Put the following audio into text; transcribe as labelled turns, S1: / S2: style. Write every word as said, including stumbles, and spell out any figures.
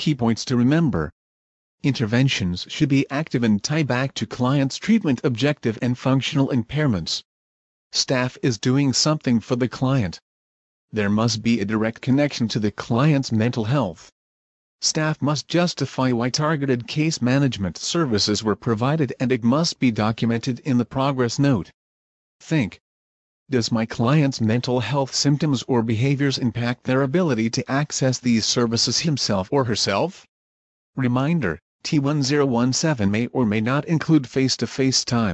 S1: Key points to remember. Interventions should be active and tie back to client's treatment objective and functional impairments. Staff is doing something for the client. There must be a direct connection to the client's mental health. Staff must justify why targeted case management services were provided, and it must be documented in the progress note. Think. Does my client's mental health symptoms or behaviors impact their ability to access these services himself or herself? Reminder: T one zero one seven may or may not include face-to-face time.